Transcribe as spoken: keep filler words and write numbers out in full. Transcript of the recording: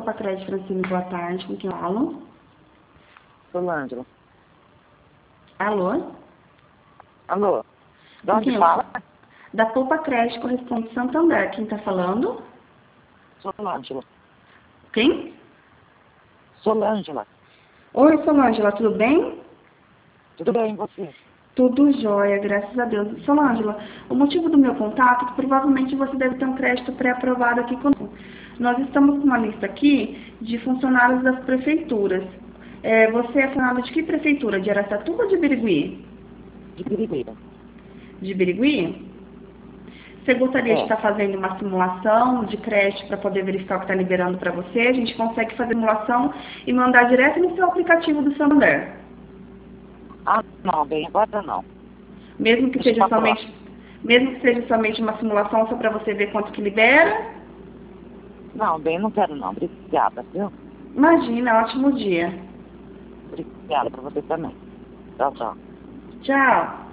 Poupa Crédito Francine, boa tarde. Com quem eu falo? Solângela. Alô? Alô? De Com onde quem eu fala? falo? Da Poupa Crédito Correspondente Santander. Quem está falando? Solângela. Quem? Solângela. Oi, Solângela, tudo bem? Tudo bem, e você? Tudo jóia, graças a Deus. Solângela, o motivo do meu contato é que provavelmente você deve ter um crédito pré-aprovado aqui conosco. Nós estamos com uma lista aqui de funcionários das prefeituras. É, você é funcionário de que prefeitura? De Araçatuba ou de Birigui? De Birigui. De Birigui? Você gostaria de É. estar fazendo uma simulação de crédito para poder verificar o que está liberando para você? A gente consegue fazer simulação e mandar direto no seu aplicativo do Santander. Ah, não, bem, agora não. Mesmo que Deixa seja pra somente, próxima. mesmo que seja somente uma simulação só para você ver quanto que libera? Não, bem, não quero não. Obrigada, viu? Imagina, ótimo dia. Obrigada pra você também. Tchau, tchau. Tchau.